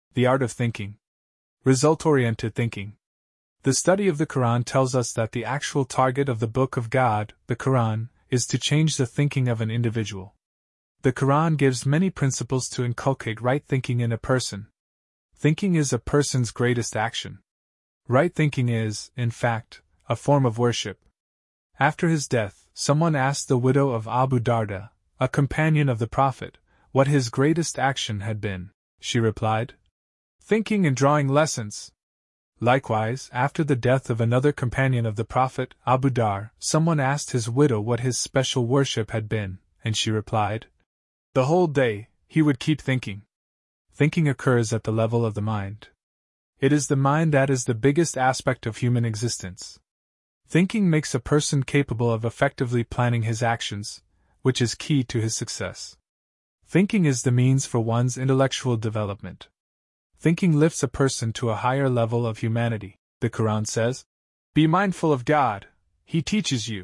The art of thinking. Result-oriented thinking. The study of the Quran tells us that the actual target of the Book of God, the Quran, is to change the thinking of an individual. The Quran gives many principles to inculcate right thinking in a person. Thinking is a person's greatest action. Right thinking is, in fact, a form of worship. After his death, someone asked the widow of Abu Darda, a companion of the Prophet, what his greatest action had been. She replied, "Thinking and drawing lessons." Likewise, after the death of another companion of the Prophet, Abu Dar, someone asked his widow what his special worship had been, and she replied, "The whole day, he would keep thinking." Thinking occurs at the level of the mind. It is the mind that is the biggest aspect of human existence. Thinking makes a person capable of effectively planning his actions, which is key to his success. Thinking is the means for one's intellectual development. Thinking lifts a person to a higher level of humanity. The Quran says, "Be mindful of God, He teaches you."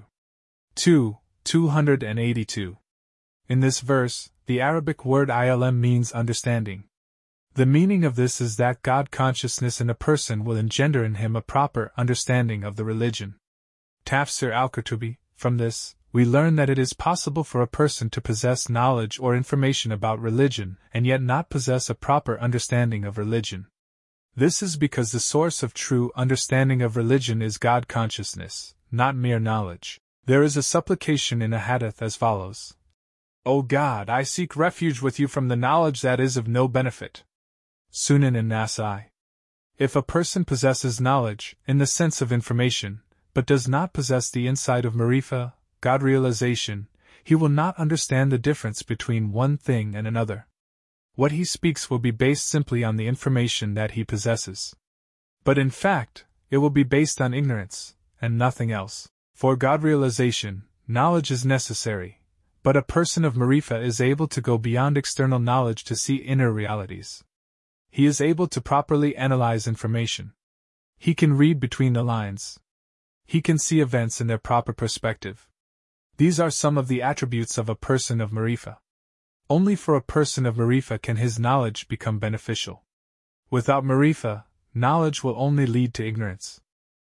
282. In this verse, the Arabic word ilm means understanding. The meaning of this is that God consciousness in a person will engender in him a proper understanding of the religion. Tafsir al-Qurtubi. From this, we learn that it is possible for a person to possess knowledge or information about religion and yet not possess a proper understanding of religion. This is because the source of true understanding of religion is God consciousness, not mere knowledge. There is a supplication in a hadith as follows: "O God, I seek refuge with you from the knowledge that is of no benefit." Sunan and Nasa'i. If a person possesses knowledge, in the sense of information, but does not possess the insight of marifa, God realization, he will not understand the difference between one thing and another. What he speaks will be based simply on the information that he possesses. But in fact, it will be based on ignorance, and nothing else. For God realization, knowledge is necessary, but a person of marifa is able to go beyond external knowledge to see inner realities. He is able to properly analyze information. He can read between the lines. He can see events in their proper perspective. These are some of the attributes of a person of marifa. Only for a person of marifa can his knowledge become beneficial. Without marifa, knowledge will only lead to ignorance.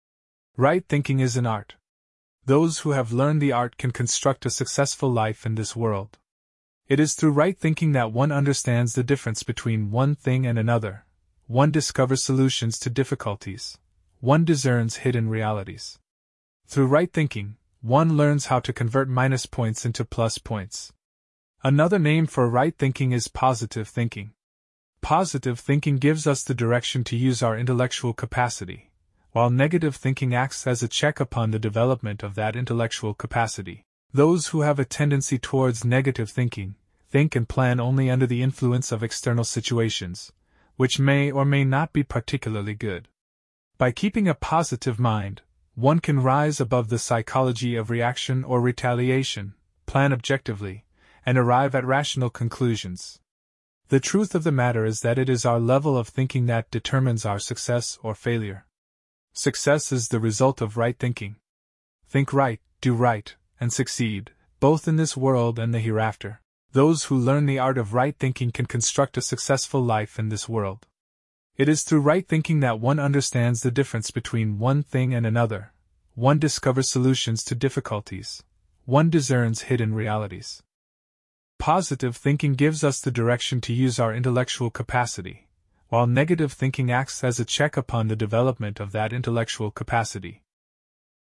Right thinking is an art. Those who have learned the art can construct a successful life in this world. It is through right thinking that one understands the difference between one thing and another, one discovers solutions to difficulties, one discerns hidden realities. Through right thinking, one learns how to convert minus points into plus points. Another name for right thinking is positive thinking. Positive thinking gives us the direction to use our intellectual capacity, while negative thinking acts as a check upon the development of that intellectual capacity. Those who have a tendency towards negative thinking think and plan only under the influence of external situations, which may or may not be particularly good. By keeping a positive mind, one can rise above the psychology of reaction or retaliation, plan objectively, and arrive at rational conclusions. The truth of the matter is that it is our level of thinking that determines our success or failure. Success is the result of right thinking. Think right, do right, and succeed, both in this world and the hereafter. Those who learn the art of right thinking can construct a successful life in this world. It is through right thinking that one understands the difference between one thing and another, one discovers solutions to difficulties, one discerns hidden realities. Positive thinking gives us the direction to use our intellectual capacity, while negative thinking acts as a check upon the development of that intellectual capacity.